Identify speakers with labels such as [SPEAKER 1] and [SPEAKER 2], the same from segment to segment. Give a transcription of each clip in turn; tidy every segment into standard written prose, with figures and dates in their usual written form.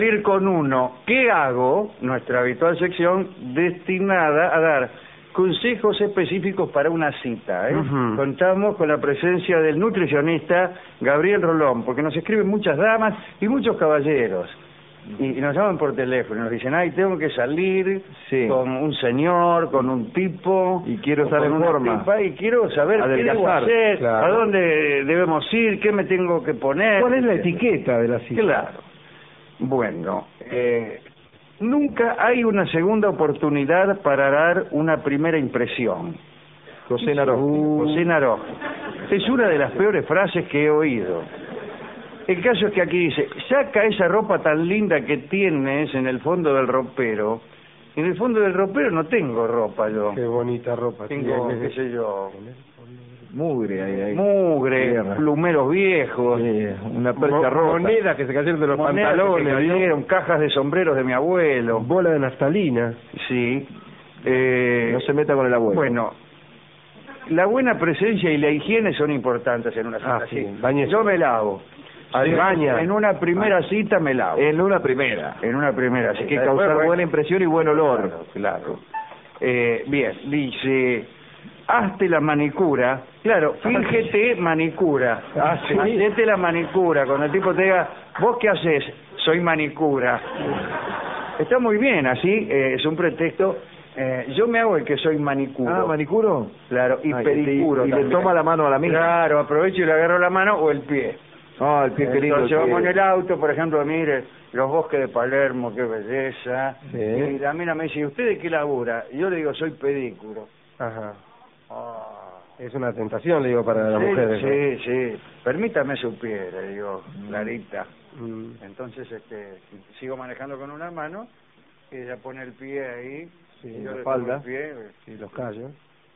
[SPEAKER 1] Ir con uno, ¿qué hago? Nuestra habitual sección destinada a dar consejos específicos para una cita. Contamos con la presencia del nutricionista Gabriel Rolón, porque nos escriben muchas damas y muchos caballeros. Y nos llaman por teléfono y nos dicen, ay, tengo que salir con un señor, con un tipo,
[SPEAKER 2] y quiero estar en forma,
[SPEAKER 1] tipa, y quiero saber qué debo hacer,
[SPEAKER 2] claro,
[SPEAKER 1] a dónde debemos ir, qué me tengo que poner.
[SPEAKER 2] ¿Cuál es la etiqueta de la cita?
[SPEAKER 1] Claro. Bueno, nunca hay una segunda oportunidad para dar una primera impresión.
[SPEAKER 2] José Narojo.
[SPEAKER 1] José Narojo. Es una de las peores frases que he oído. El caso es que aquí dice, saca esa ropa tan linda que tienes en el fondo del ropero. En el fondo del ropero no tengo ropa yo.
[SPEAKER 2] Qué bonita ropa.
[SPEAKER 1] Tengo, qué sé yo,
[SPEAKER 2] mugre ahí.
[SPEAKER 1] Mugre,
[SPEAKER 2] tierra,
[SPEAKER 1] plumeros viejos,
[SPEAKER 2] una percha rota,
[SPEAKER 1] monedas que se cayeron de los pantalones, que cayeron, cajas de sombreros de mi abuelo,
[SPEAKER 2] bola de naftalina.
[SPEAKER 1] Sí.
[SPEAKER 2] No se meta con el abuelo.
[SPEAKER 1] Bueno, la buena presencia y la higiene son importantes en una cita.
[SPEAKER 2] Sí.
[SPEAKER 1] Yo me lavo. En una primera cita me lavo.
[SPEAKER 2] En una primera.
[SPEAKER 1] Así
[SPEAKER 2] que causar buena impresión y buen olor.
[SPEAKER 1] Claro. Bien, dice, hazte la manicura. Claro, fíngete manicura. Hacete la manicura. Cuando el tipo te diga, ¿vos qué haces? Soy manicura. Está muy bien, así es un pretexto. Yo me hago el que soy manicuro.
[SPEAKER 2] Ah, ¿manicuro?
[SPEAKER 1] Claro, y pedicuro.
[SPEAKER 2] Y le toma la mano a la mina.
[SPEAKER 1] Claro, aprovecho y le agarro la mano o el pie.
[SPEAKER 2] Ah, el pie querido.
[SPEAKER 1] Entonces vamos en el auto, por ejemplo, mire, los bosques de Palermo, qué belleza.
[SPEAKER 2] Sí.
[SPEAKER 1] Y la mina me dice, ¿y usted de qué labura? Y yo le digo, soy pedicuro.
[SPEAKER 2] Ajá. Es una tentación, le digo, para las mujeres.
[SPEAKER 1] Sí, sí. Permítame su pie, le digo, Clarita. Entonces, sigo manejando con una mano, ella pone el pie ahí, y yo
[SPEAKER 2] la
[SPEAKER 1] le
[SPEAKER 2] espalda,
[SPEAKER 1] tomo el pie,
[SPEAKER 2] y los callos.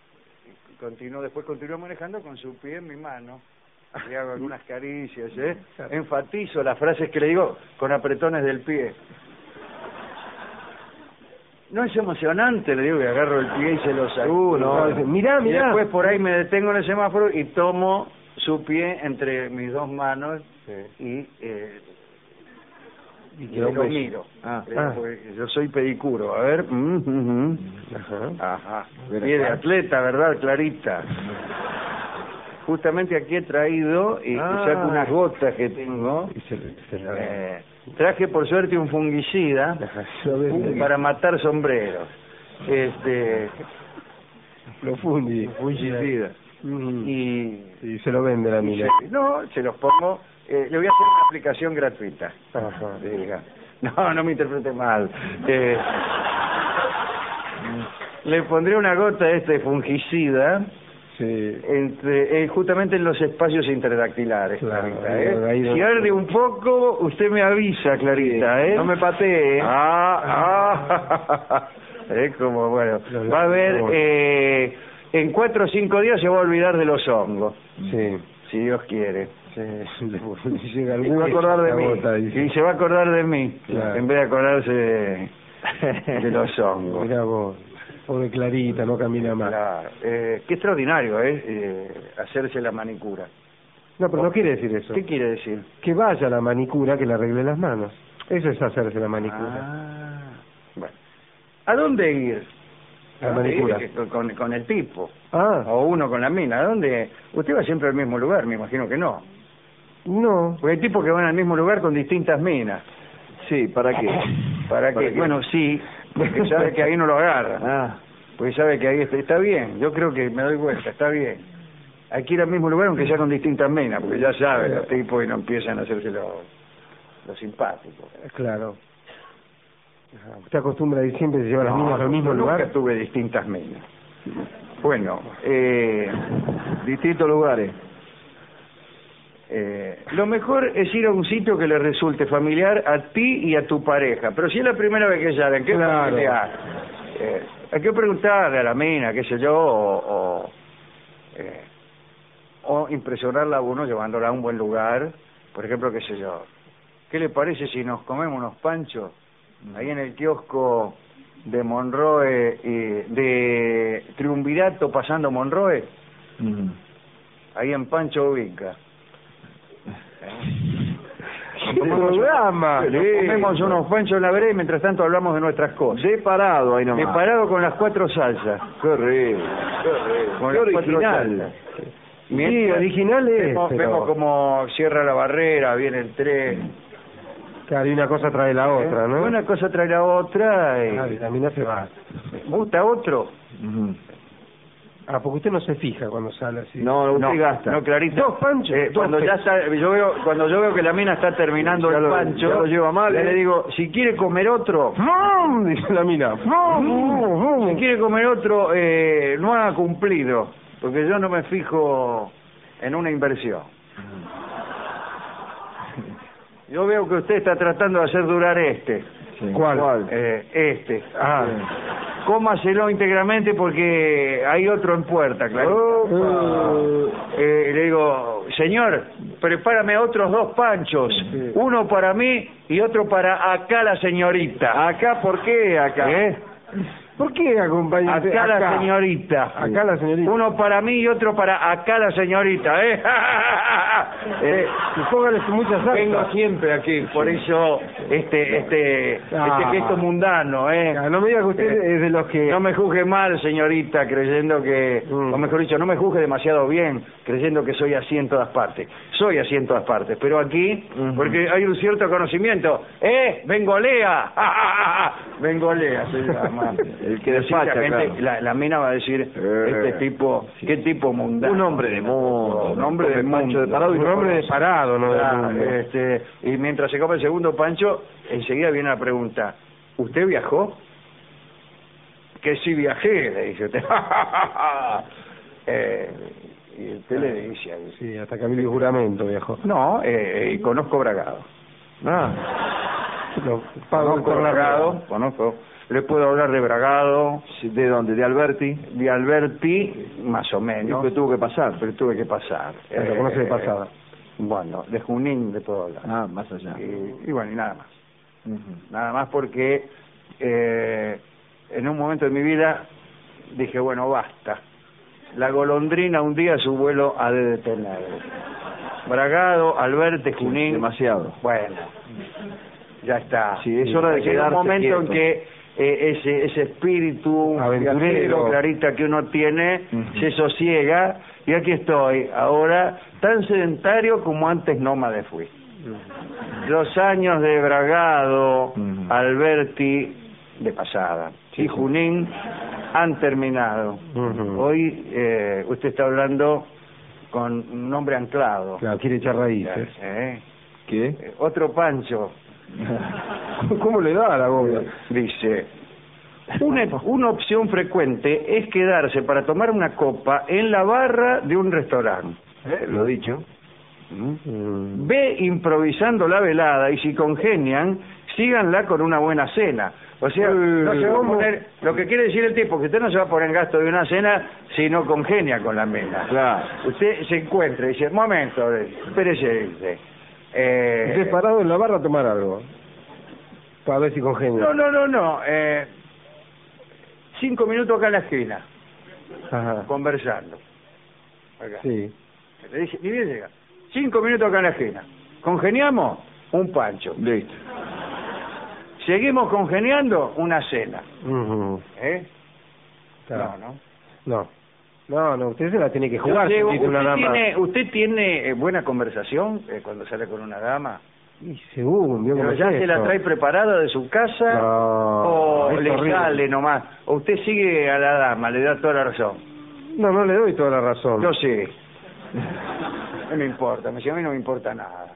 [SPEAKER 1] Y después continúo manejando con su pie en mi mano. Le hago algunas caricias, enfatizo las frases que le digo con apretones del pie. No es emocionante, le digo, que agarro el pie y se lo saco.
[SPEAKER 2] Mirá.
[SPEAKER 1] Y después por ahí me detengo en el semáforo y tomo su pie entre mis dos manos y lo miro. Yo soy pedicuro, a ver. Ajá. Pie de atleta, ¿verdad, Clarita? Justamente aquí he traído y saco unas gotas que tengo. Traje por suerte un fungicida para matar sombreros.
[SPEAKER 2] Fungicida.
[SPEAKER 1] Y
[SPEAKER 2] se lo vende la mina.
[SPEAKER 1] No, se los pongo. Le voy a hacer una aplicación gratuita. No me interprete mal. Le pondré una gota de este fungicida. Justamente en los espacios interdactilares, Clarita. Si arde un poco, usted me avisa, Clarita,
[SPEAKER 2] No me patee.
[SPEAKER 1] Como bueno, va a ver, en 4 o 5 días se va a olvidar de los hongos. Si Dios quiere.
[SPEAKER 2] Se va a acordar de mí.
[SPEAKER 1] Y se va a acordar de mí, en vez de acordarse de los hongos.
[SPEAKER 2] Mirá vos. Pobre Clarita, no camina más.
[SPEAKER 1] Claro. Qué extraordinario hacerse la manicura.
[SPEAKER 2] No, pero no quiere decir eso.
[SPEAKER 1] ¿Qué quiere decir?
[SPEAKER 2] Que vaya a la manicura, que le arregle las manos. Eso es hacerse la manicura.
[SPEAKER 1] Bueno. ¿A dónde ir?
[SPEAKER 2] La manicura.
[SPEAKER 1] Con el tipo. O uno con la mina. ¿A dónde? Usted va siempre al mismo lugar, me imagino que no.
[SPEAKER 2] No.
[SPEAKER 1] Porque hay tipos que van al mismo lugar con distintas minas.
[SPEAKER 2] Sí, ¿para qué?
[SPEAKER 1] ¿Para qué? Bueno, sí, porque sabe que ahí no lo agarra. Porque sabe que ahí está bien. Yo creo que me doy vuelta, está bien. Hay que ir al mismo lugar aunque sea con distintas minas, porque ya saben los tipos y no empiezan a hacerse los simpáticos.
[SPEAKER 2] Claro. ¿Usted acostumbra a ir siempre se lleva las minas al mismo lugar?
[SPEAKER 1] Nunca tuve distintas minas. Bueno,
[SPEAKER 2] distintos lugares.
[SPEAKER 1] Lo mejor es ir a un sitio que le resulte familiar a ti y a tu pareja. Pero si es la primera vez que salen, ¿qué familiar? Hay que preguntarle a la mina, qué sé yo, o impresionarla a uno llevándola a un buen lugar. Por ejemplo, qué sé yo, ¿qué le parece si nos comemos unos panchos ahí en el kiosco de Monroe, de Triunvirato pasando Monroe? Ahí en Pancho Ubica.
[SPEAKER 2] programa.
[SPEAKER 1] Comemos unos panchos en la vereda y mientras tanto hablamos de nuestras cosas.
[SPEAKER 3] De parado ahí nomás.
[SPEAKER 1] De parado con las 4 salsas.
[SPEAKER 3] Qué rico.
[SPEAKER 1] Con
[SPEAKER 3] Qué
[SPEAKER 1] las 4
[SPEAKER 3] original.
[SPEAKER 1] salsas.
[SPEAKER 2] Sí, original es.
[SPEAKER 1] Vemos como cierra la barrera, viene el tren.
[SPEAKER 2] Claro, y una cosa trae la otra, ¿no?
[SPEAKER 1] Una cosa trae la otra. Y...
[SPEAKER 2] Ah, la mina se va.
[SPEAKER 1] ¿Me gusta otro?
[SPEAKER 2] Ah, porque usted no se fija cuando sale así.
[SPEAKER 3] No, usted gasta.
[SPEAKER 1] No, Clarita.
[SPEAKER 2] 2 panchos.
[SPEAKER 1] Cuando ya está, cuando yo veo que la mina está terminando
[SPEAKER 3] Ya
[SPEAKER 1] el
[SPEAKER 3] lo-
[SPEAKER 1] pancho,
[SPEAKER 3] ya lo lleva mal,
[SPEAKER 1] ya le digo, si quiere comer otro,
[SPEAKER 2] Dice la mina.
[SPEAKER 1] si quiere comer otro, no ha cumplido, porque yo no me fijo en una inversión. Yo veo que usted está tratando de hacer durar este.
[SPEAKER 3] Sí.
[SPEAKER 2] ¿Cuál?
[SPEAKER 1] Este.
[SPEAKER 2] Ah.
[SPEAKER 1] Cómaselo íntegramente porque hay otro en puerta, claro. Le digo, señor, prepárame otros 2 panchos, uno para mí y otro para acá la señorita.
[SPEAKER 3] ¿Acá por qué? Acá.
[SPEAKER 2] ¿Por qué acompañante?
[SPEAKER 1] Acá la señorita.
[SPEAKER 2] Acá la señorita.
[SPEAKER 1] Uno para mí y otro para acá la señorita,
[SPEAKER 2] Y póngale muchas salsa.
[SPEAKER 1] Vengo siempre aquí, por eso este gesto mundano,
[SPEAKER 2] No me diga que usted es de los que...
[SPEAKER 1] No me juzgue mal, señorita, creyendo que... O mejor dicho, no me juzgue demasiado bien, creyendo que soy así en todas partes. Soy así en todas partes, pero aquí, porque hay un cierto conocimiento. ¡Bengolea! Bengolea se llama.
[SPEAKER 3] El que
[SPEAKER 1] Decir,
[SPEAKER 3] despacha,
[SPEAKER 1] la gente,
[SPEAKER 3] claro.
[SPEAKER 1] la mina va a decir, este tipo, qué tipo mundano.
[SPEAKER 3] Un hombre de mundo.
[SPEAKER 1] Un hombre de
[SPEAKER 3] Pancho de
[SPEAKER 1] mundo.
[SPEAKER 3] parado y
[SPEAKER 2] Un hombre de parado, ¿no?
[SPEAKER 1] Claro,
[SPEAKER 2] De mundo.
[SPEAKER 1] y mientras se come el segundo pancho, enseguida viene la pregunta, ¿usted viajó? Que sí viajé, le dice usted. Y usted le dice ahí,
[SPEAKER 2] Sí, hasta Camilo y juramento, viejo.
[SPEAKER 1] no, conozco Bragado.
[SPEAKER 2] Lo pago
[SPEAKER 1] Conozco
[SPEAKER 2] por la
[SPEAKER 1] Bragado, conozco. Le puedo hablar de Bragado,
[SPEAKER 3] ¿De dónde? ¿De Alberti?
[SPEAKER 1] de Alberti, más o menos.
[SPEAKER 3] Que tuvo que pasar.
[SPEAKER 1] Pero tuve que pasar.
[SPEAKER 2] Lo conoce de pasada.
[SPEAKER 1] Bueno, de Junín le puedo hablar.
[SPEAKER 3] Ah, más allá.
[SPEAKER 1] Y bueno, y nada más. Nada más porque en un momento de mi vida dije, bueno, basta. La golondrina un día su vuelo ha de detener. Bragado, Alberti, Junín.
[SPEAKER 3] Demasiado.
[SPEAKER 1] Bueno, ya está.
[SPEAKER 3] Sí, es hora de
[SPEAKER 1] Llega
[SPEAKER 3] quedarse
[SPEAKER 1] un momento en
[SPEAKER 3] quieto.
[SPEAKER 1] que ese espíritu
[SPEAKER 2] Aventurero,
[SPEAKER 1] viajero, Clarita, que uno tiene, se sosiega, y aquí estoy, ahora tan sedentario como antes nómade fui. Los años de Bragado, Alberti, de pasada, y Junín han terminado. Hoy usted está hablando con un hombre anclado.
[SPEAKER 2] Claro, quiere echar raíces.
[SPEAKER 3] ¿Qué?
[SPEAKER 1] Otro Pancho.
[SPEAKER 2] ¿Cómo le da a la gobia?
[SPEAKER 1] Dice, una opción frecuente es quedarse para tomar una copa en la barra de un restaurante.
[SPEAKER 3] Lo dicho.
[SPEAKER 1] Ve improvisando la velada y si congenian, síganla con una buena cena. O sea, no se va a poner, lo que quiere decir el tipo, que usted no se va a poner en gasto de una cena si no congenia con la mena.
[SPEAKER 3] Claro.
[SPEAKER 1] Usted se encuentra y dice, momento, espérese, dice.
[SPEAKER 2] Usted parado en la barra a tomar algo. Para ver si congenia.
[SPEAKER 1] No. 5 minutos acá en la esquina,
[SPEAKER 2] Ajá.
[SPEAKER 1] conversando. Acá.
[SPEAKER 2] Sí.
[SPEAKER 1] Le dice, ni bien llega. 5 minutos acá en la esquina. ¿Congeniamos? Un pancho.
[SPEAKER 3] Listo.
[SPEAKER 1] ¿Seguimos congeniando? Una cena.
[SPEAKER 2] Claro.
[SPEAKER 1] No.
[SPEAKER 2] No, usted se la tiene que jugar.
[SPEAKER 1] Yo
[SPEAKER 2] si
[SPEAKER 1] digo,
[SPEAKER 2] tiene una dama.
[SPEAKER 1] ¿Usted tiene buena conversación cuando sale con una dama?
[SPEAKER 2] Y según, ¿vio cómo
[SPEAKER 1] ¿Pero
[SPEAKER 2] es
[SPEAKER 1] ya se
[SPEAKER 2] esto?
[SPEAKER 1] la trae preparada de su casa?
[SPEAKER 2] No,
[SPEAKER 1] ¿O
[SPEAKER 2] es
[SPEAKER 1] le
[SPEAKER 2] horrible.
[SPEAKER 1] sale nomás? ¿O usted sigue a la dama, le da toda la razón?
[SPEAKER 2] No le doy toda la razón.
[SPEAKER 1] Yo sí. No me importa, a mí no me importa nada.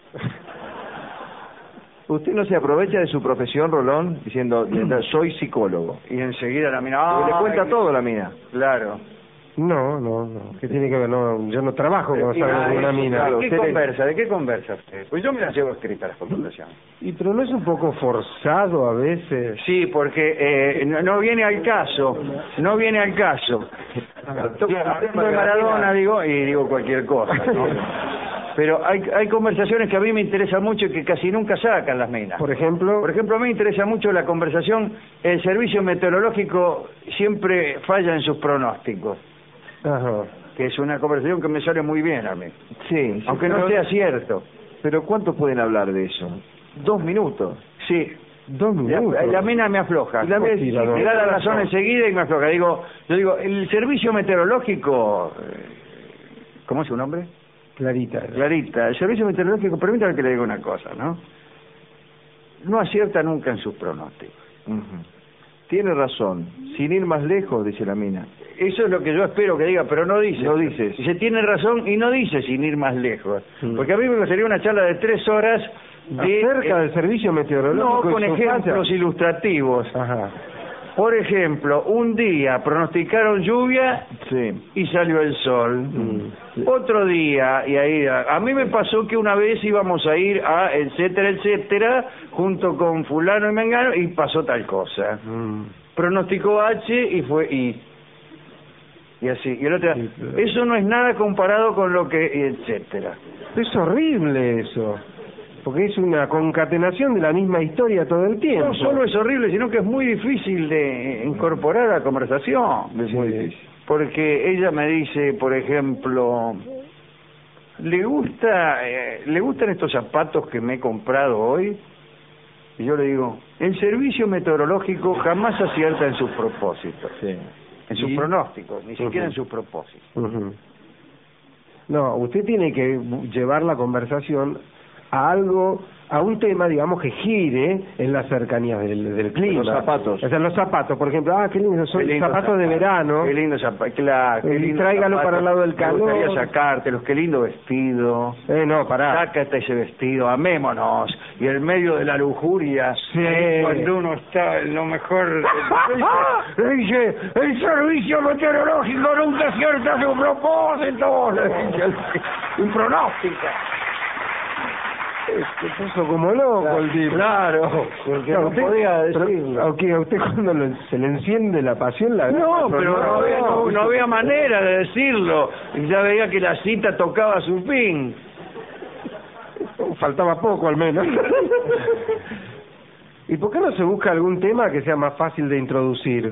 [SPEAKER 3] ¿Usted no se aprovecha de su profesión, Rolón, diciendo, soy psicólogo?
[SPEAKER 1] Y enseguida la mina...
[SPEAKER 3] Porque le cuenta
[SPEAKER 1] "Ay,
[SPEAKER 3] todo la mina.
[SPEAKER 1] Claro.
[SPEAKER 2] No. ¿Qué tiene que ver? No, yo no trabajo cuando
[SPEAKER 1] Y
[SPEAKER 2] salgo
[SPEAKER 1] nada,
[SPEAKER 2] con una mina.
[SPEAKER 3] claro.
[SPEAKER 1] ¿De qué conversa usted? Pues yo me las llevo escritas las conversaciones.
[SPEAKER 2] Y pero no es un poco forzado a veces.
[SPEAKER 1] Sí, porque no viene al caso. No viene al caso. Hablando de Maradona, digo cualquier cosa, ¿no? Pero hay conversaciones que a mí me interesan mucho y que casi nunca sacan las minas.
[SPEAKER 2] Por ejemplo,
[SPEAKER 1] a mí me interesa mucho la conversación. El servicio meteorológico siempre falla en sus pronósticos,
[SPEAKER 2] ajá.
[SPEAKER 1] que es una conversación que me sale muy bien a mí.
[SPEAKER 3] Sí.
[SPEAKER 1] Aunque no sea cierto.
[SPEAKER 3] Pero ¿cuánto pueden hablar de eso? 2 minutos.
[SPEAKER 1] Sí.
[SPEAKER 2] 2 minutos.
[SPEAKER 1] La mina me afloja.
[SPEAKER 2] Y la mina
[SPEAKER 1] me da la razón enseguida y me afloja. Yo digo, el servicio meteorológico, ¿cómo es su nombre?
[SPEAKER 2] Clarita.
[SPEAKER 1] Clarita, el servicio meteorológico, permítame que le diga una cosa, ¿no? No acierta nunca en sus pronósticos.
[SPEAKER 3] Tiene razón. Sin ir más lejos, dice la mina.
[SPEAKER 1] Eso es lo que yo espero que diga, pero no dice.
[SPEAKER 3] No dice.
[SPEAKER 1] Dice, tiene razón y no dice sin ir más lejos. Porque a mí me gustaría una charla de 3 horas
[SPEAKER 2] acerca del servicio meteorológico.
[SPEAKER 1] No, con ejemplos ilustrativos.
[SPEAKER 2] Ajá.
[SPEAKER 1] Por ejemplo, un día pronosticaron lluvia y salió el sol. Otro día, y ahí a mí me pasó que una vez íbamos a ir a etcétera, etcétera, junto con fulano y mengano, y pasó tal cosa. Pronosticó H y fue I. Y así. Y el otro, eso no es nada comparado con lo que, etcétera.
[SPEAKER 2] Es horrible eso. Porque es una concatenación de la misma historia todo el tiempo.
[SPEAKER 1] No solo es horrible, sino que es muy difícil de incorporar a la conversación.
[SPEAKER 2] Es muy difícil.
[SPEAKER 1] Porque ella me dice, por ejemplo, ¿le gustan estos zapatos que me he comprado hoy? Y yo le digo, el servicio meteorológico jamás acierta en sus propósitos, en sus pronósticos, ni siquiera en sus propósitos.
[SPEAKER 2] No, usted tiene que llevar la conversación a algo, a un tema, digamos, que gire en las cercanías del clima.
[SPEAKER 3] Los zapatos.
[SPEAKER 2] O sea, los zapatos, por ejemplo, qué lindo, son zapatos de verano.
[SPEAKER 1] Qué lindo zapato, claro. Qué lindo
[SPEAKER 2] tráigalo
[SPEAKER 1] zapato.
[SPEAKER 2] para el lado del calor.
[SPEAKER 1] Me gustaría sacártelos, qué lindo vestido.
[SPEAKER 2] No, pará.
[SPEAKER 1] Sácate ese vestido, amémonos. Y en medio de la lujuria, cuando uno está en lo mejor... dice, el servicio meteorológico nunca acierta su propósito. Un pronóstico.
[SPEAKER 2] Se puso como loco el tipo.
[SPEAKER 1] Claro, porque no podía decirlo.
[SPEAKER 2] Aunque a usted cuando se le enciende la pasión la
[SPEAKER 1] no, pero no había manera de decirlo. Ya veía que la cita tocaba su fin.
[SPEAKER 2] Faltaba poco al menos. ¿Y por qué no se busca algún tema que sea más fácil de introducir?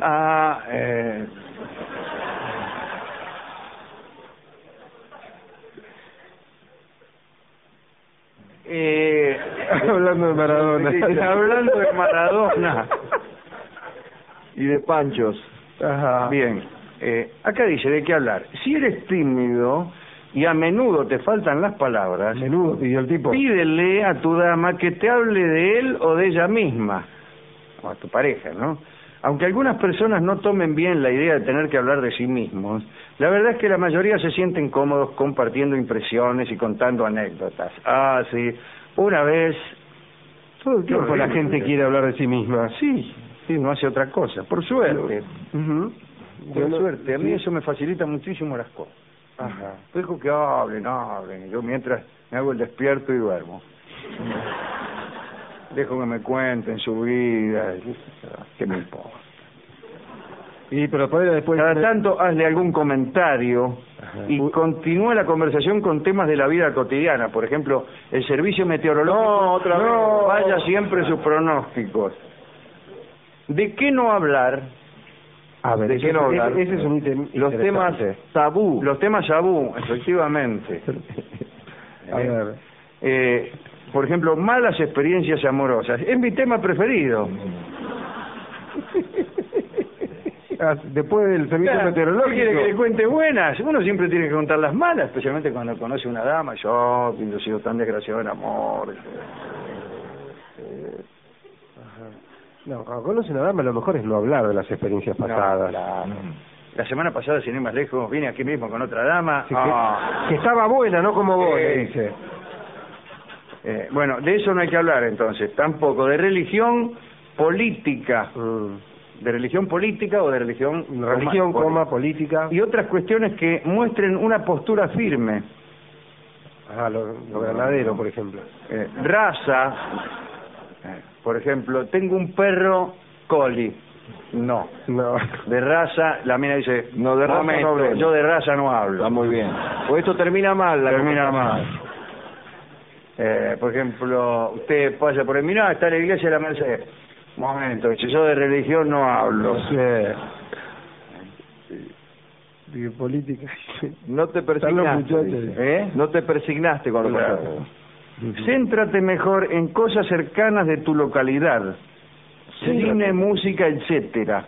[SPEAKER 2] Hablando de Maradona.
[SPEAKER 1] Hablando de Maradona.
[SPEAKER 3] Y de panchos.
[SPEAKER 2] Ajá.
[SPEAKER 1] Bien. Acá dice, ¿de qué hablar? Si eres tímido y a menudo te faltan las palabras,
[SPEAKER 2] Menudo pidió el tipo.
[SPEAKER 1] Pídele a tu dama que te hable de él o de ella misma, o a tu pareja, ¿no? Aunque algunas personas no tomen bien la idea de tener que hablar de sí mismos, la verdad es que la mayoría se sienten cómodos compartiendo impresiones y contando anécdotas. Sí, una vez...
[SPEAKER 2] Todo el tiempo la gente quiere hablar de sí misma.
[SPEAKER 1] Sí, no hace otra cosa, por suerte. Por suerte, a mí eso me facilita muchísimo las cosas. Dejo que hablen, y yo mientras me hago el despierto y duermo. Dejo que me cuenten su vida, ¿qué me importa?
[SPEAKER 2] Pero podría después...
[SPEAKER 1] Cada tanto hazle algún comentario y continúa la conversación con temas de la vida cotidiana. Por ejemplo, el servicio meteorológico vaya siempre sus pronósticos. ¿De qué no hablar?
[SPEAKER 2] A ver,
[SPEAKER 1] ¿de qué no hablar?
[SPEAKER 2] Ese es un ítem
[SPEAKER 1] los temas tabú. Los temas tabú, efectivamente.
[SPEAKER 2] A ver.
[SPEAKER 1] Por ejemplo, malas experiencias amorosas. Es mi tema preferido.
[SPEAKER 2] Después del servicio meteorológico.
[SPEAKER 1] ¿Quiere que le cuente buenas? Uno siempre tiene que contar las malas, especialmente cuando conoce una dama. Yo he sido tan desgraciado en amor.
[SPEAKER 2] No, cuando conoce una dama lo mejor es no hablar de las experiencias pasadas.
[SPEAKER 1] La semana pasada, sin ir más lejos, vine aquí mismo con otra dama.
[SPEAKER 2] Que estaba buena, no como vos, le dice.
[SPEAKER 1] Bueno, de eso no hay que hablar entonces, tampoco de religión política, de religión política o de religión
[SPEAKER 2] política
[SPEAKER 1] y otras cuestiones que muestren una postura firme.
[SPEAKER 2] Lo ganadero, por ejemplo.
[SPEAKER 1] Raza, por ejemplo, tengo un perro collie. No. De raza, la mina dice,
[SPEAKER 3] no, de raza no hablo.
[SPEAKER 1] Yo de raza no hablo.
[SPEAKER 3] Está muy bien. Pues esto termina mal.
[SPEAKER 1] Termina mal. Por ejemplo, usted pasa por el Miná, está la iglesia de la Merced. Momento, si yo de religión no hablo.
[SPEAKER 2] De política.
[SPEAKER 3] No te persignaste.
[SPEAKER 2] ¿Eh?
[SPEAKER 3] No te persignaste con lo
[SPEAKER 2] claro.
[SPEAKER 1] Céntrate mejor en cosas cercanas de tu localidad. Cine, música, etcétera.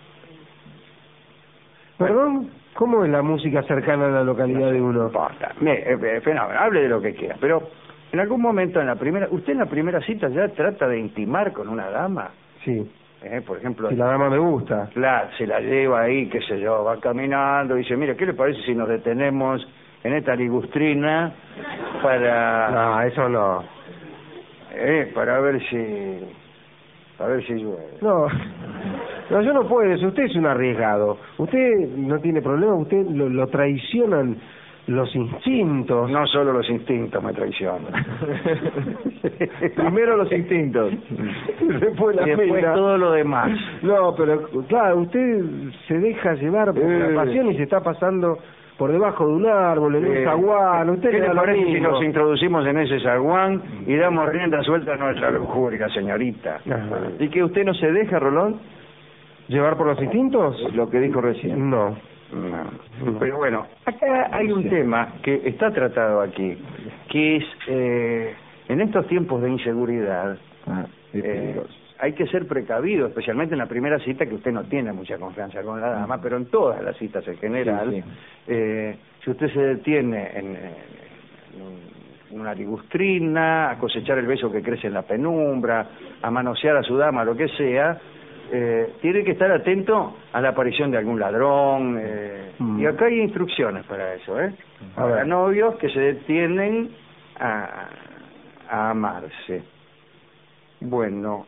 [SPEAKER 2] ¿Perdón? ¿Cómo es la música cercana a la localidad de uno?
[SPEAKER 1] No importa. Fenómeno, hable de lo que quiera. Pero en algún momento ¿usted en la primera cita ya trata de intimar con una dama?
[SPEAKER 2] Sí.
[SPEAKER 1] Por ejemplo,
[SPEAKER 2] si la dama me gusta.
[SPEAKER 1] Claro, se la lleva ahí, qué sé yo, va caminando y dice, mire, ¿qué le parece si nos detenemos en esta ligustrina para...
[SPEAKER 2] No, eso no.
[SPEAKER 1] Para ver si llueve.
[SPEAKER 2] No, yo no puedo, usted es un arriesgado. Usted no tiene problema, usted lo traicionan los instintos.
[SPEAKER 1] No solo los instintos me traicionan.
[SPEAKER 3] Primero los instintos.
[SPEAKER 2] Después la
[SPEAKER 1] después
[SPEAKER 2] pena.
[SPEAKER 1] Todo lo demás.
[SPEAKER 2] No, pero claro, usted se deja llevar por la pasión y se está pasando por debajo de un árbol, en un zaguán. Usted
[SPEAKER 1] ¿Qué le parece si
[SPEAKER 2] mismo.
[SPEAKER 1] nos introducimos en ese zaguán y damos rienda suelta a nuestra lujuria, señorita?
[SPEAKER 2] Ajá.
[SPEAKER 3] ¿Y que usted no se deja, Rolón?
[SPEAKER 2] ¿Llevar por los instintos?
[SPEAKER 3] Lo que dijo recién.
[SPEAKER 2] No.
[SPEAKER 1] No. Pero bueno, acá hay un tema que está tratado aquí, que es, en estos tiempos de inseguridad, hay que ser precavido, especialmente en la primera cita, que usted no tiene mucha confianza con la dama, pero en todas las citas en general, sí. Si usted se detiene en una ligustrina, a cosechar el beso que crece en la penumbra, a manosear a su dama, lo que sea, tiene que estar atento a la aparición de algún ladrón, y acá hay instrucciones para eso, para novios que se detienen a amarse. Bueno,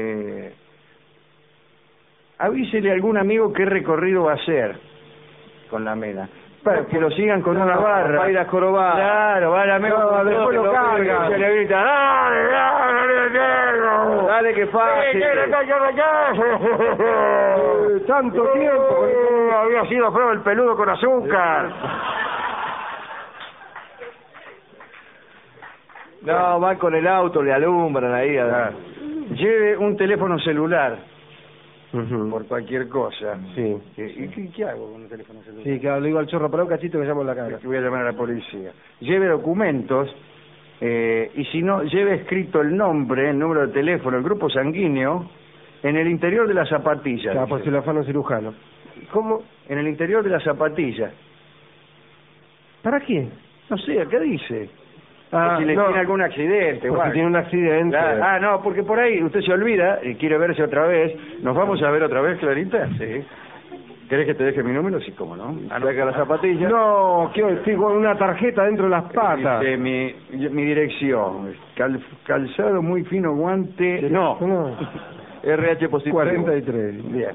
[SPEAKER 1] avísele a algún amigo qué recorrido va a hacer con la mena. Para que lo sigan con una barra.
[SPEAKER 3] Para ir a jorobar.
[SPEAKER 1] Claro, va el amigo.
[SPEAKER 2] No, después lo carga.
[SPEAKER 1] Se le grita, ¡dale!
[SPEAKER 3] Dale, que fácil.
[SPEAKER 2] Tanto tiempo.
[SPEAKER 1] Había sido feo el peludo con azúcar.
[SPEAKER 3] No, van con el auto, le alumbran ahí.
[SPEAKER 1] Lleve un teléfono celular. Por cualquier cosa.
[SPEAKER 2] Sí.
[SPEAKER 1] ¿Y qué hago con un teléfono celular?
[SPEAKER 2] Sí, claro, le digo al chorro, para un cachito que llamo en la cara.
[SPEAKER 1] Que voy a llamar a la policía. Lleve documentos, y si no, lleve escrito el nombre, el número de teléfono, el grupo sanguíneo, en el interior de las zapatillas.
[SPEAKER 2] Claro, por si lo afana un cirujano.
[SPEAKER 1] ¿Cómo? En el interior de las zapatillas.
[SPEAKER 2] ¿Para qué?
[SPEAKER 1] No sé, acá dice.
[SPEAKER 2] Ah,
[SPEAKER 1] si le
[SPEAKER 2] no,
[SPEAKER 1] tiene algún accidente.
[SPEAKER 2] porque
[SPEAKER 1] bueno.
[SPEAKER 2] tiene un accidente.
[SPEAKER 1] Claro. No, porque por ahí usted se olvida y quiere verse otra vez. ¿Nos vamos a ver otra vez, Clarita? Sí. ¿Querés que te deje mi número? Sí, cómo no.
[SPEAKER 3] Saca las zapatillas.
[SPEAKER 2] No, estoy con una tarjeta dentro de las patas.
[SPEAKER 1] Mi dirección. Calzado muy fino, guante. No.
[SPEAKER 3] RH positivo.
[SPEAKER 2] 43.
[SPEAKER 1] Bien.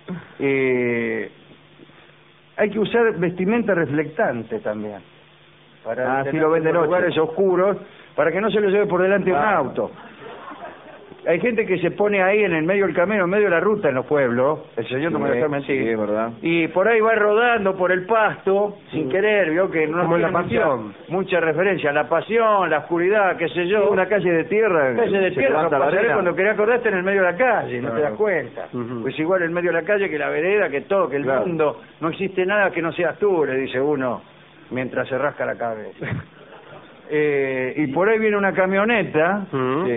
[SPEAKER 1] Hay que usar vestimenta reflectante también. Para
[SPEAKER 3] así lo ven de noche.
[SPEAKER 1] Lugares oscuros, para que no se lo lleve por delante un auto. Hay gente que se pone ahí en el medio del camino, en medio de la ruta en los pueblos, el señor no me deja mentir.
[SPEAKER 3] Sí, es verdad.
[SPEAKER 1] Y por ahí va rodando por el pasto, sin querer, vio que no
[SPEAKER 2] como en La
[SPEAKER 1] tiene
[SPEAKER 2] Pasión.
[SPEAKER 1] mucha referencia, la pasión, la oscuridad, qué sé yo.
[SPEAKER 3] Una calle de tierra.
[SPEAKER 1] Calle de tierra, no pasaré cuando quería acordarte en el medio de la calle, no te das cuenta. Pues igual el medio de la calle que la vereda, que todo, que el mundo, no existe nada que no seas tú, le dice uno, mientras se rasca la cabeza. Y por ahí viene una camioneta,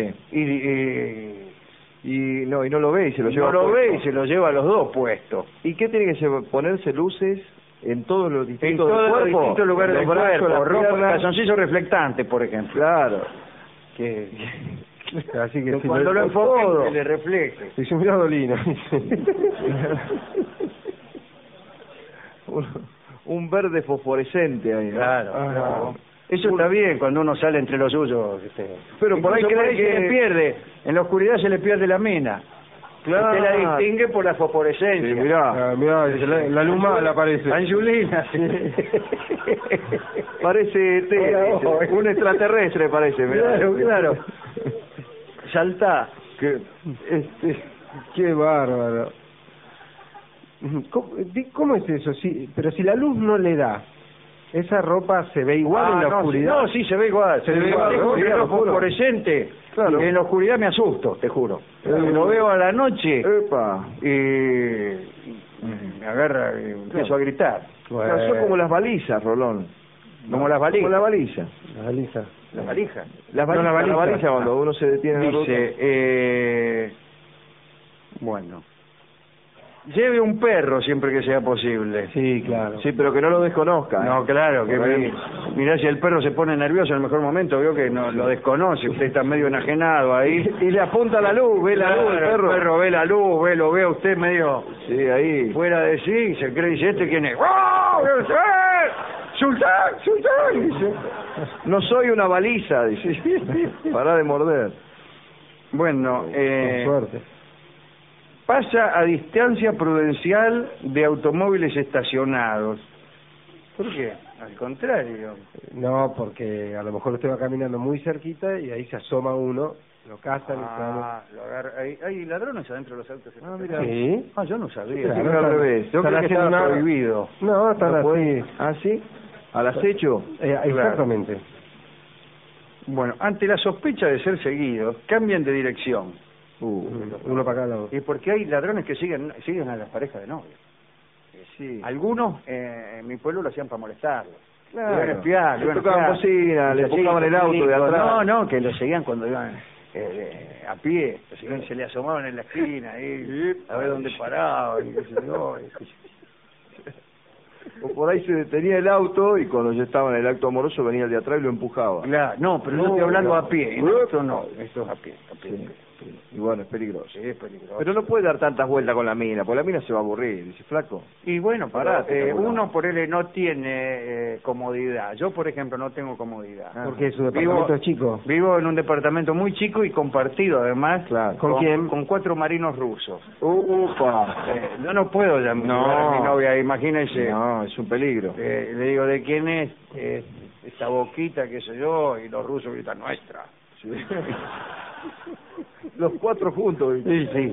[SPEAKER 3] y no lo ve y se lo lleva.
[SPEAKER 1] No lo ve y se lo lleva a los dos puestos.
[SPEAKER 3] ¿Y qué tiene que ponerse luces en todos los distintos
[SPEAKER 1] En todos los
[SPEAKER 3] cuerpo?
[SPEAKER 1] distintos lugares del cuerpo,
[SPEAKER 3] las
[SPEAKER 1] ropa,
[SPEAKER 3] piernas.
[SPEAKER 1] calzoncillo reflectante, por ejemplo.
[SPEAKER 3] Claro.
[SPEAKER 2] Así que si
[SPEAKER 1] cuando lo enfoquen, que le refleje.
[SPEAKER 2] Dice, mirá Dolina.
[SPEAKER 3] Un verde fosforescente ahí, ¿no?
[SPEAKER 1] Claro. Eso está bien cuando uno sale entre los suyos.
[SPEAKER 3] Pero por ahí cree que
[SPEAKER 1] se le pierde, en la oscuridad se le pierde la mina.
[SPEAKER 3] Claro.
[SPEAKER 1] Usted la distingue por la fosforescencia.
[SPEAKER 3] Sí, mirá.
[SPEAKER 2] Mirá, la luz mala parece.
[SPEAKER 1] Angelina, sí.
[SPEAKER 3] Parece un extraterrestre, parece. Mirá.
[SPEAKER 1] Claro. Saltá.
[SPEAKER 2] Qué bárbaro. ¿Cómo es eso? Pero si la luz no le da, esa ropa se ve igual en la oscuridad.
[SPEAKER 1] No, sí, se ve igual.
[SPEAKER 2] Se ve igual.
[SPEAKER 1] Es fosforescente.
[SPEAKER 2] Claro.
[SPEAKER 1] En la oscuridad me asusto, te juro. Lo veo a la noche
[SPEAKER 3] Epa.
[SPEAKER 1] y me agarra y empiezo a gritar.
[SPEAKER 3] Son como las balizas, Rolón.
[SPEAKER 1] Como las valijas.
[SPEAKER 3] Como la baliza.
[SPEAKER 2] La baliza.
[SPEAKER 1] ¿Las valijas?
[SPEAKER 3] La baliza
[SPEAKER 2] Ah.
[SPEAKER 3] cuando uno se detiene en la ruta.
[SPEAKER 1] Dice, bueno, lleve un perro siempre que sea posible.
[SPEAKER 2] Sí, claro.
[SPEAKER 3] Sí, pero que no lo desconozca.
[SPEAKER 1] No, claro, que
[SPEAKER 3] Por ahí.
[SPEAKER 1] mirá, si el perro se pone nervioso en el mejor momento, veo que no lo desconoce, usted está medio enajenado ahí.
[SPEAKER 3] Y le apunta la luz, ve la luz el perro.
[SPEAKER 1] El perro ve la luz, lo ve a usted medio
[SPEAKER 3] Sí, ahí.
[SPEAKER 1] fuera de sí, se cree, dice, ¿este quién es? ¡Oh! ¡Sultán! ¡Sultán! Dice.
[SPEAKER 3] No soy una baliza, dice. Pará de morder.
[SPEAKER 1] Bueno,
[SPEAKER 2] Con suerte.
[SPEAKER 1] pasa a distancia prudencial de automóviles estacionados. ¿Por qué? Al contrario.
[SPEAKER 2] No, porque a lo mejor usted va caminando muy cerquita y ahí se asoma uno, lo cazan y
[SPEAKER 1] Lo agarra. ¿Hay ladrones adentro de los autos?
[SPEAKER 2] mira. ¿Sí?
[SPEAKER 1] Yo no sabía.
[SPEAKER 2] Claro,
[SPEAKER 3] Siempre al revés.
[SPEAKER 1] Yo
[SPEAKER 2] están
[SPEAKER 1] creo que
[SPEAKER 2] haciendo
[SPEAKER 1] estaba
[SPEAKER 2] una-
[SPEAKER 1] prohibido.
[SPEAKER 2] No, están
[SPEAKER 3] ¿No
[SPEAKER 2] así.
[SPEAKER 3] puede? ¿Ah, sí? ¿Al acecho?
[SPEAKER 2] Exactamente.
[SPEAKER 1] Bueno, ante la sospecha de ser seguidos, cambian de dirección.
[SPEAKER 2] Uno para cada lado.
[SPEAKER 1] Y porque hay ladrones que siguen a las parejas de novios.
[SPEAKER 3] Sí.
[SPEAKER 1] Algunos en mi pueblo lo hacían para molestarlos.
[SPEAKER 3] Claro.
[SPEAKER 1] Iban a espiar,
[SPEAKER 3] Le tocaban bocina, le buscaban el auto de atrás.
[SPEAKER 1] No, que lo seguían cuando iban a pie. Lo seguían, se le asomaban en la esquina, ahí, a ver dónde paraban. Y qué sé yo,
[SPEAKER 3] O por ahí se detenía el auto y cuando ya estaba en el acto amoroso venía el de atrás y lo empujaba.
[SPEAKER 1] Claro, no, pero yo estoy hablando a pie. Esto no, esto es a pie.
[SPEAKER 3] Sí. Y bueno, es peligroso.
[SPEAKER 1] Sí, es peligroso.
[SPEAKER 3] Pero no puede dar tantas vueltas con la mina, porque la mina se va a aburrir. Dice, flaco.
[SPEAKER 1] Y bueno,
[SPEAKER 3] Parate,
[SPEAKER 1] uno por él no tiene comodidad. Yo, por ejemplo, no tengo comodidad.
[SPEAKER 2] Porque su departamento es chico.
[SPEAKER 1] Vivo en un departamento muy chico y compartido, además.
[SPEAKER 3] Claro.
[SPEAKER 2] ¿Con quién?
[SPEAKER 1] Con 4 marinos rusos.
[SPEAKER 3] Upa.
[SPEAKER 1] Yo no puedo llamar a mi novia, imagínese.
[SPEAKER 3] No, es un peligro.
[SPEAKER 1] Le digo, ¿de quién es esta boquita, qué sé yo? Y los rusos gritan, nuestra.
[SPEAKER 3] Sí. Los 4 juntos.
[SPEAKER 1] Sí.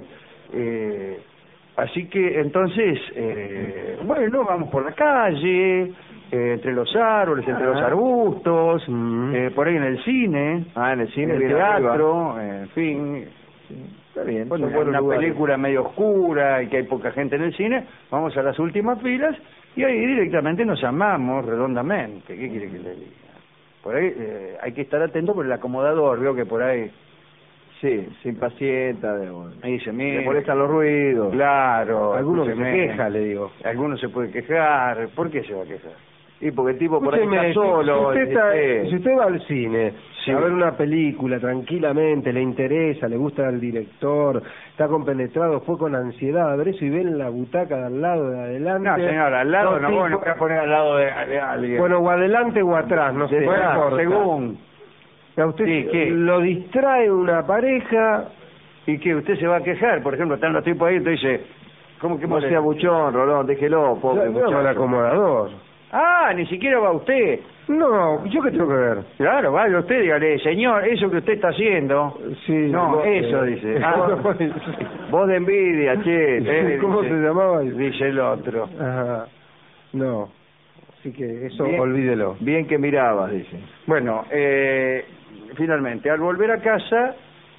[SPEAKER 1] Así que entonces, bueno, vamos por la calle, entre los árboles, entre los arbustos, por ahí en el cine,
[SPEAKER 3] En el cine,
[SPEAKER 1] en el
[SPEAKER 3] bien
[SPEAKER 1] teatro, en fin.
[SPEAKER 3] Está bien.
[SPEAKER 1] Bueno,
[SPEAKER 3] son buenos
[SPEAKER 1] una
[SPEAKER 3] lugares.
[SPEAKER 1] película medio oscura y que hay poca gente en el cine, vamos a las últimas filas y ahí directamente nos amamos redondamente. ¿Qué quiere que le diga? Por ahí hay que estar atento por el acomodador, veo que por ahí...
[SPEAKER 3] Sí, se impacienta.
[SPEAKER 1] Ahí dice, mire,
[SPEAKER 3] Le molestan los ruidos.
[SPEAKER 1] claro,
[SPEAKER 2] Alguno se
[SPEAKER 1] escúcheme.
[SPEAKER 2] queja, le digo.
[SPEAKER 1] Alguno se puede quejar. ¿Por qué se va a quejar?
[SPEAKER 3] Y porque el tipo por ahí
[SPEAKER 2] Escúcheme,
[SPEAKER 3] está solo.
[SPEAKER 2] si usted va al cine
[SPEAKER 1] Sí.
[SPEAKER 2] a ver una película tranquilamente, le interesa, le gusta el director, está compenetrado, fue con ansiedad a ver eso y ve en la butaca de al lado, de adelante.
[SPEAKER 1] No, señora, al lado
[SPEAKER 2] dos
[SPEAKER 1] no, bueno,
[SPEAKER 2] tipos-
[SPEAKER 1] voy a poner al lado de alguien.
[SPEAKER 2] Bueno, o adelante o atrás, no sé.
[SPEAKER 1] Bueno,
[SPEAKER 2] no importa.
[SPEAKER 1] según.
[SPEAKER 2] A usted
[SPEAKER 1] Sí, ¿qué?
[SPEAKER 2] lo distrae una pareja.
[SPEAKER 1] ¿Y qué? ¿Usted se va a quejar? Por ejemplo, están los tipos ahí y usted dice, ¿cómo que
[SPEAKER 3] No sea buchón, Rolón, déjelo, pobre
[SPEAKER 2] Yo
[SPEAKER 3] muchacho.
[SPEAKER 2] al acomodador.
[SPEAKER 1] Ah, ni siquiera va usted.
[SPEAKER 2] No, ¿yo qué tengo que ver?
[SPEAKER 1] Claro, vaya usted, dígale, señor, eso que usted está haciendo.
[SPEAKER 2] Sí,
[SPEAKER 1] No,
[SPEAKER 2] vos-
[SPEAKER 1] eso dice.
[SPEAKER 3] Vos de envidia, che.
[SPEAKER 2] ¿Cómo
[SPEAKER 1] dice.
[SPEAKER 2] se llamaba?
[SPEAKER 1] Dice el otro.
[SPEAKER 2] Ajá. No. Así que eso
[SPEAKER 1] Bien.
[SPEAKER 2] olvídelo.
[SPEAKER 3] Bien que mirabas, dice.
[SPEAKER 1] Bueno, finalmente, al volver a casa,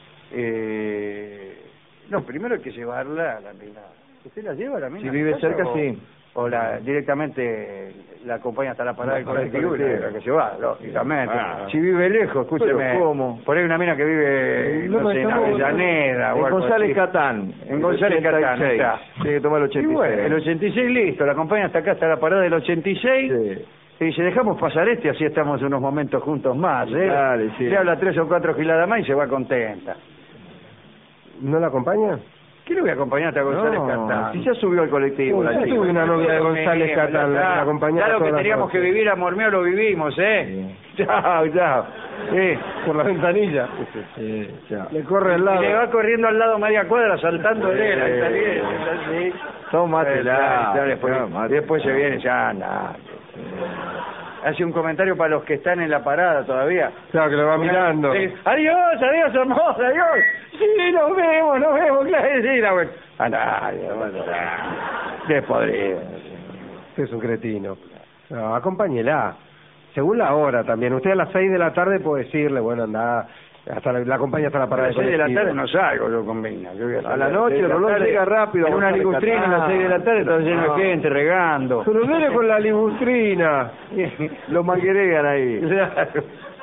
[SPEAKER 1] no, primero hay que llevarla a la mina. ¿Usted la lleva a la mina?
[SPEAKER 3] Si
[SPEAKER 1] a
[SPEAKER 3] vive
[SPEAKER 1] la casa
[SPEAKER 3] cerca,
[SPEAKER 1] o-
[SPEAKER 3] sí.
[SPEAKER 1] O directamente la acompaña hasta la parada del colectivo y
[SPEAKER 3] colectivo.
[SPEAKER 1] la que se va, lógicamente.
[SPEAKER 3] Ah.
[SPEAKER 1] Si vive lejos, escúcheme.
[SPEAKER 3] Pero, ¿cómo?
[SPEAKER 1] Por ahí una mina que vive,
[SPEAKER 2] No,
[SPEAKER 1] no sé, en
[SPEAKER 2] estamos-
[SPEAKER 1] Avellaneda o
[SPEAKER 3] En
[SPEAKER 1] algo
[SPEAKER 3] González
[SPEAKER 1] así.
[SPEAKER 3] Catán.
[SPEAKER 1] En González Catán,
[SPEAKER 3] 86.
[SPEAKER 1] está.
[SPEAKER 3] Tiene que tomar el
[SPEAKER 1] Y
[SPEAKER 3] 86.
[SPEAKER 1] bueno, el 86 listo, la acompaña hasta acá, hasta la parada del 86.
[SPEAKER 3] Sí.
[SPEAKER 1] Y dice, dejamos pasar así estamos unos momentos juntos más, ¿eh?
[SPEAKER 3] Dale, sí.
[SPEAKER 1] Se habla 3 o 4 giladas más y se va contenta.
[SPEAKER 2] ¿No la acompaña?
[SPEAKER 1] ¿Qué le voy a acompañar hasta González
[SPEAKER 3] No,
[SPEAKER 1] Catán?
[SPEAKER 3] si ya subió al colectivo.
[SPEAKER 2] Yo
[SPEAKER 3] la chica.
[SPEAKER 2] tuve una novia de González Catán, la acompañaba
[SPEAKER 1] Claro que
[SPEAKER 2] todas las
[SPEAKER 1] teníamos que
[SPEAKER 2] noches.
[SPEAKER 1] vivir, amor mío, lo vivimos, ¿eh? Chao, chao. Sí.
[SPEAKER 2] Por la ventanilla.
[SPEAKER 3] Sí, ya.
[SPEAKER 2] Le corre al
[SPEAKER 1] Y
[SPEAKER 2] lado.
[SPEAKER 1] le va corriendo al lado media cuadra, saltando de él, ahí saliendo, así.
[SPEAKER 3] Tómatela.
[SPEAKER 1] Después se viene, ya anda. Hace un comentario para los que están en la parada todavía.
[SPEAKER 2] Claro, que lo va mirando.
[SPEAKER 1] Sí. Adiós, hermosa, adiós. Sí, nos vemos, claro, sí, la vuelta. Anda, qué podrido.
[SPEAKER 2] Usted es un cretino. No, acompáñela. Según la hora también. Usted a las 6 de la tarde puede decirle, bueno, anda, Hasta la acompaña hasta la
[SPEAKER 1] A
[SPEAKER 2] parada
[SPEAKER 1] las
[SPEAKER 2] de
[SPEAKER 1] 6 de la
[SPEAKER 2] colectivo.
[SPEAKER 1] tarde no salgo yo con Mina. Yo voy
[SPEAKER 3] A la noche,
[SPEAKER 1] el
[SPEAKER 3] Rolón llega rápido.
[SPEAKER 1] En una ligustrina a las 6 de la tarde está lleno de gente regando.
[SPEAKER 2] Pero viene con la ligustrina.
[SPEAKER 3] Lo manguerean ahí.
[SPEAKER 1] Claro.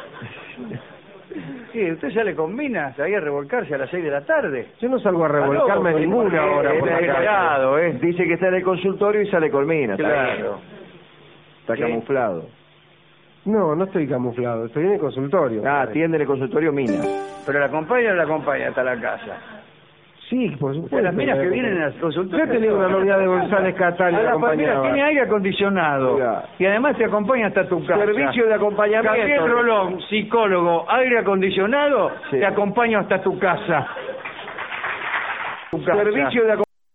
[SPEAKER 1] Sí, usted sale con Minas ahí a revolcarse a las 6 de la tarde.
[SPEAKER 2] Yo no salgo a revolcarme
[SPEAKER 1] Aló,
[SPEAKER 2] en ninguna
[SPEAKER 1] porque
[SPEAKER 2] hora por la
[SPEAKER 1] es
[SPEAKER 2] calle.
[SPEAKER 1] helado,
[SPEAKER 3] Dice que está en el consultorio y sale con Mina.
[SPEAKER 1] Claro.
[SPEAKER 3] Está
[SPEAKER 1] ¿Qué?
[SPEAKER 3] camuflado.
[SPEAKER 2] No, no estoy camuflado, estoy en el consultorio.
[SPEAKER 3] Ah, atiende en el consultorio Mina.
[SPEAKER 1] Pero la acompaña o no la acompaña hasta la casa.
[SPEAKER 2] Sí, por supuesto.
[SPEAKER 1] Las minas que vienen al
[SPEAKER 2] Yo
[SPEAKER 1] consultorio.
[SPEAKER 2] he tenido una novia de González Catán y
[SPEAKER 1] A
[SPEAKER 2] la
[SPEAKER 1] la familia
[SPEAKER 2] acompañaba.
[SPEAKER 1] tiene aire acondicionado.
[SPEAKER 3] Oiga.
[SPEAKER 1] Y además te acompaña hasta tu casa.
[SPEAKER 3] Servicio de acompañamiento.
[SPEAKER 1] Gabriel Rolón, psicólogo, aire acondicionado,
[SPEAKER 3] Sí.
[SPEAKER 1] te acompaño hasta tu casa.
[SPEAKER 3] Servicio de acompañamiento.